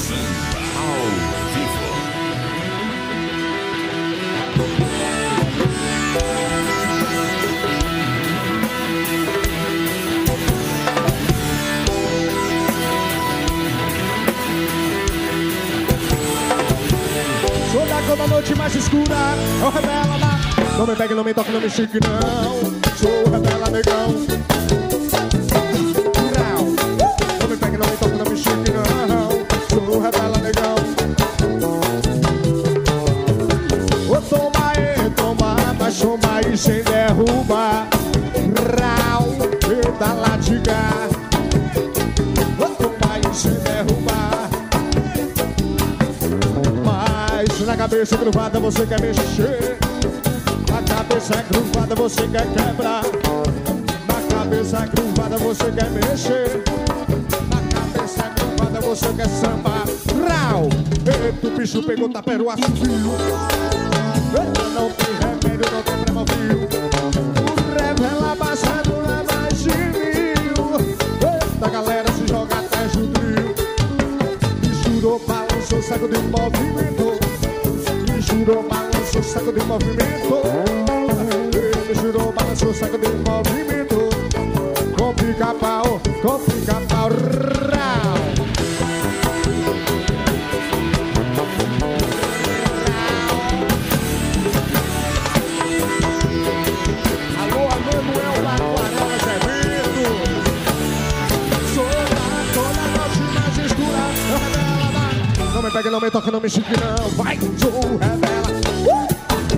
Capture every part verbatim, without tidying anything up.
ao vivo. Sou da cor da noite mais escura, eu revela lá. Não me pegue, não me toque, não me chique, não. Sou revela, negão. Não me pegue, não me toque, não me chique, não. Sou revela, negão. Ô, toma aí, toma, mas toma aí sem derrubar. Rau, eita, latigar. Ô, toma aí sem derrubar. Mas na cabeça gruvada você quer mexer. Na cabeça gruvada você quer quebrar. Na cabeça gruvada você quer mexer. Na cabeça gruvada você quer sambar. Rau! Eita, o bicho pegou, taperoá, subiu. Eita, não tem remédio, não tem pré-malvio. Revela baixado na mais de mil. Eita, galera se joga até judrio. Misturou, balançou, saco de movimento. Misturou, balançou, saco de movimento. Misturou, balançou, saco de movimento. Com pica-pau, com pica-pau. Alô, Manuel da Aquarela Azevedo. Sou da toda noite mais escura. Revela, não me pega, não me toca, não me chique, não. Vai, sou revela. Uh!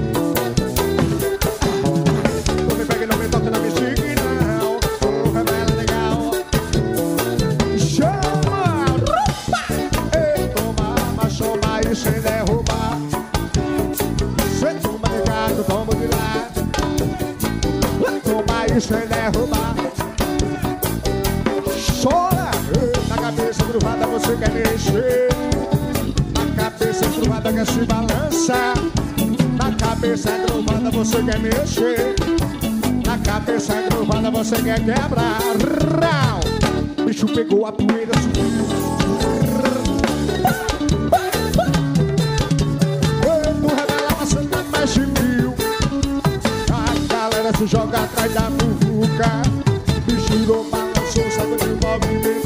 Não me pega, não me toca, não me chique, não. Sou revela legal. Chama! Ei, toma, mas toma aí sem derrubar. Cê toma de cá, eu tomo de lá. Toma aí sem derrubar. Chora! Ei, na cabeça gruvada você quer mexer. Na cabeça gruvada quer se balançar. Na cabeça gruvada você quer mexer. Na cabeça gruvada você quer quebrar. Rau! Bicho pegou a poeira, subiu. Ei, tu revela, você tá mais de mil. A galera se joga atrás da muvuca. Misturou, balançou, sabe de movimento.